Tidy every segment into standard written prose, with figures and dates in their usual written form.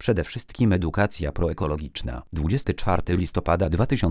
Przede wszystkim edukacja proekologiczna. 24 listopada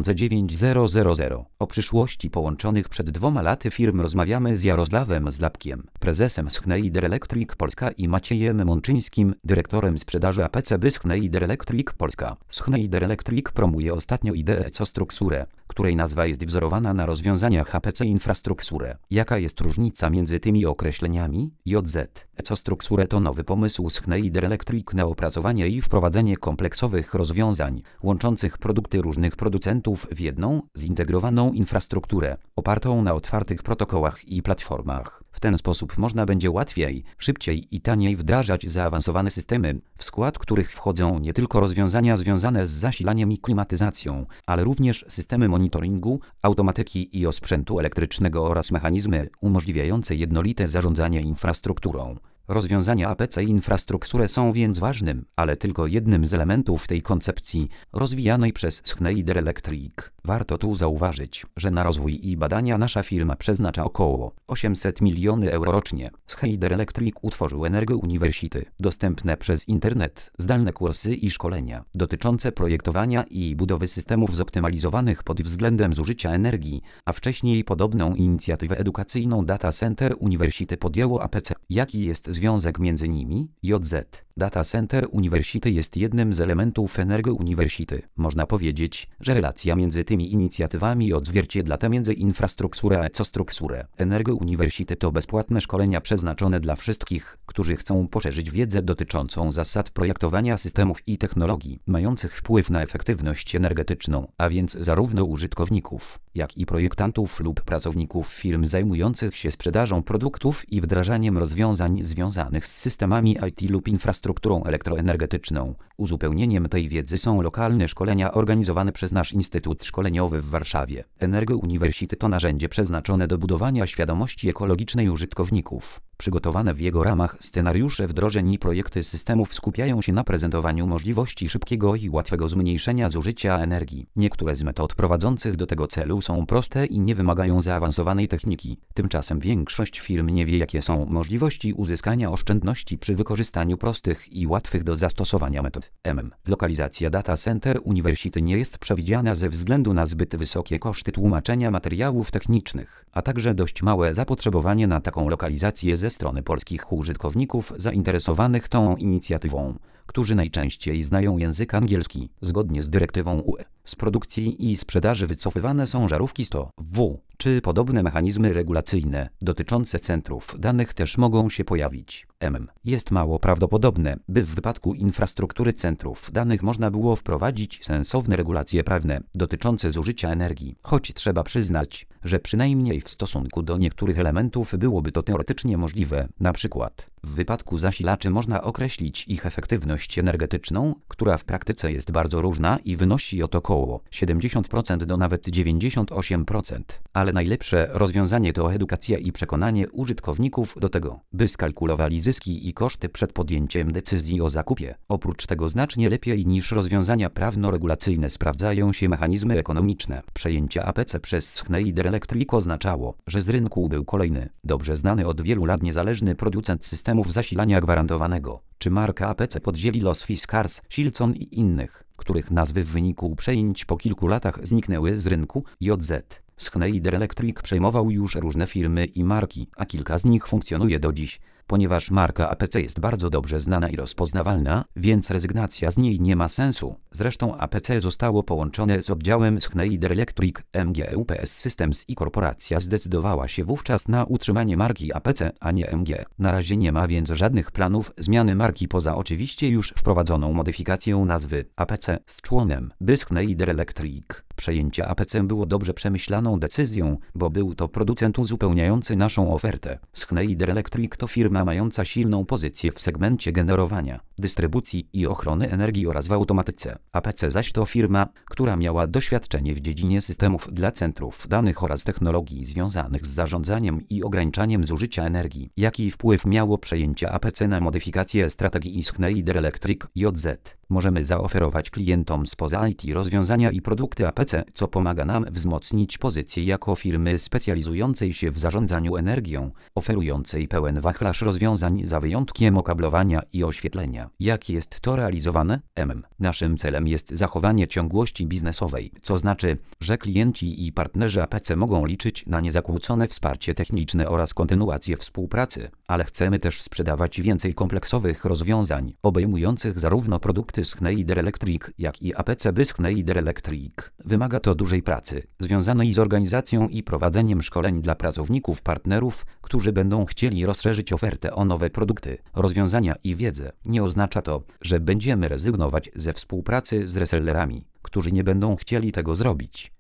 2009 O przyszłości połączonych przed 2 laty firm rozmawiamy z Jarosławem Zlapkiem, prezesem Schneider Electric Polska i Maciejem Mączyńskim, dyrektorem sprzedaży APC by Schneider Electric Polska. Schneider Electric promuje ostatnio ideę EcoStruxure, której nazwa jest wzorowana na rozwiązaniach APC Infrastructure. Jaka jest różnica między tymi określeniami? JZ. EcoStruxure to nowy pomysł Schneider Electric na opracowanie i wprowadzenie kompleksowych rozwiązań, łączących produkty różnych producentów w jedną, zintegrowaną infrastrukturę, opartą na otwartych protokołach i platformach. W ten sposób można będzie łatwiej, szybciej i taniej wdrażać zaawansowane systemy, w skład których wchodzą nie tylko rozwiązania związane z zasilaniem i klimatyzacją, ale również systemy monitoringu, automatyki i osprzętu elektrycznego oraz mechanizmy umożliwiające jednolite zarządzanie infrastrukturą. Rozwiązania APC Infrastructure są więc ważnym, ale tylko jednym z elementów tej koncepcji rozwijanej przez Schneider Electric. Warto tu zauważyć, że na rozwój i badania nasza firma przeznacza około 800 milionów euro rocznie. Schneider Electric utworzył Energy University, dostępne przez internet, zdalne kursy i szkolenia dotyczące projektowania i budowy systemów zoptymalizowanych pod względem zużycia energii, a wcześniej podobną inicjatywę edukacyjną Data Center University podjęło APC. Jaki jest związek między nimi? JZ. Data Center University jest jednym z elementów Energy University. Można powiedzieć, że relacja między tymi inicjatywami odzwierciedla tę między Infrastructure a EcoStruxure. Energy University to bezpłatne szkolenia przeznaczone dla wszystkich, którzy chcą poszerzyć wiedzę dotyczącą zasad projektowania systemów i technologii, mających wpływ na efektywność energetyczną, a więc zarówno użytkowników, jak i projektantów lub pracowników firm zajmujących się sprzedażą produktów i wdrażaniem rozwiązań związanych z systemami IT lub infrastrukturą elektroenergetyczną. Uzupełnieniem tej wiedzy są lokalne szkolenia organizowane przez nasz Instytut Szkoleniowy w Warszawie. Energy University to narzędzie przeznaczone do budowania świadomości ekologicznej użytkowników. Przygotowane w jego ramach scenariusze wdrożeń i projekty systemów skupiają się na prezentowaniu możliwości szybkiego i łatwego zmniejszenia zużycia energii. Niektóre z metod prowadzących do tego celu są proste i nie wymagają zaawansowanej techniki. Tymczasem większość firm nie wie, jakie są możliwości uzyskania oszczędności przy wykorzystaniu prostych i łatwych do zastosowania metod. Lokalizacja Data Center University nie jest przewidziana ze względu na zbyt wysokie koszty tłumaczenia materiałów technicznych, a także dość małe zapotrzebowanie na taką lokalizację ze strony polskich użytkowników zainteresowanych tą inicjatywą, którzy najczęściej znają język angielski. Zgodnie z dyrektywą UE, z produkcji i sprzedaży wycofywane są żarówki 100W, czy podobne mechanizmy regulacyjne dotyczące centrów danych też mogą się pojawić. Jest mało prawdopodobne, by w wypadku infrastruktury centrów danych można było wprowadzić sensowne regulacje prawne dotyczące zużycia energii, choć trzeba przyznać, że przynajmniej w stosunku do niektórych elementów byłoby to teoretycznie możliwe. Na przykład w wypadku zasilaczy można określić ich efektywność energetyczną, która w praktyce jest bardzo różna i wynosi od około 70% do nawet 98%. Ale najlepsze rozwiązanie to edukacja i przekonanie użytkowników do tego, by skalkulowali zyski i koszty przed podjęciem decyzji o zakupie. Oprócz tego znacznie lepiej niż rozwiązania prawno-regulacyjne sprawdzają się mechanizmy ekonomiczne. Przejęcie APC przez Schneider Electric oznaczało, że z rynku był kolejny, dobrze znany od wielu lat niezależny producent systemów zasilania gwarantowanego, czy marka APC podzieli los Fiskars, Silson i innych, których nazwy w wyniku przejęć po kilku latach zniknęły z rynku. JZ. Schneider Electric przejmował już różne firmy i marki, a kilka z nich funkcjonuje do dziś. Ponieważ marka APC jest bardzo dobrze znana i rozpoznawalna, więc rezygnacja z niej nie ma sensu. Zresztą APC zostało połączone z oddziałem Schneider Electric MG UPS Systems i korporacja zdecydowała się wówczas na utrzymanie marki APC, a nie MG. Na razie nie ma więc żadnych planów zmiany marki poza oczywiście już wprowadzoną modyfikacją nazwy APC z członem by Schneider Electric. Przejęcie APC było dobrze przemyślaną decyzją, bo był to producent uzupełniający naszą ofertę. Schneider Electric to firma mająca silną pozycję w segmencie generowania, dystrybucji i ochrony energii oraz w automatyce. APC zaś to firma, która miała doświadczenie w dziedzinie systemów dla centrów danych oraz technologii związanych z zarządzaniem i ograniczaniem zużycia energii. Jaki wpływ miało przejęcie APC na modyfikację strategii Schneider Electric? JZ. Możemy zaoferować klientom spoza IT rozwiązania i produkty APC, co pomaga nam wzmocnić pozycję jako firmy specjalizującej się w zarządzaniu energią, oferującej pełen wachlarz rozwiązań za wyjątkiem okablowania i oświetlenia. Jak jest to realizowane? Naszym celem jest zachowanie ciągłości biznesowej, co znaczy, że klienci i partnerzy APC mogą liczyć na niezakłócone wsparcie techniczne oraz kontynuację współpracy, ale chcemy też sprzedawać więcej kompleksowych rozwiązań, obejmujących zarówno produkty Schneider Electric, jak i APC Schneider Electric. Wymaga to dużej pracy, związanej z organizacją i prowadzeniem szkoleń dla pracowników partnerów, którzy będą chcieli rozszerzyć ofertę o nowe produkty, rozwiązania i wiedzę. Nie oznacza to, że będziemy rezygnować ze współpracy z resellerami, którzy nie będą chcieli tego zrobić.